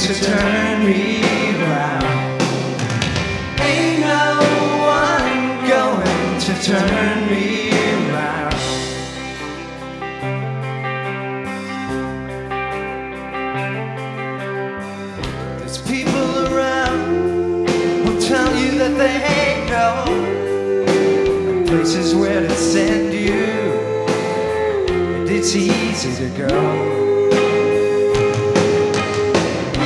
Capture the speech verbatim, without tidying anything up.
to turn me around. Ain't no one going to turn me around. There's people around who'll tell you that they ain't no places where to send you, and it's easy to go.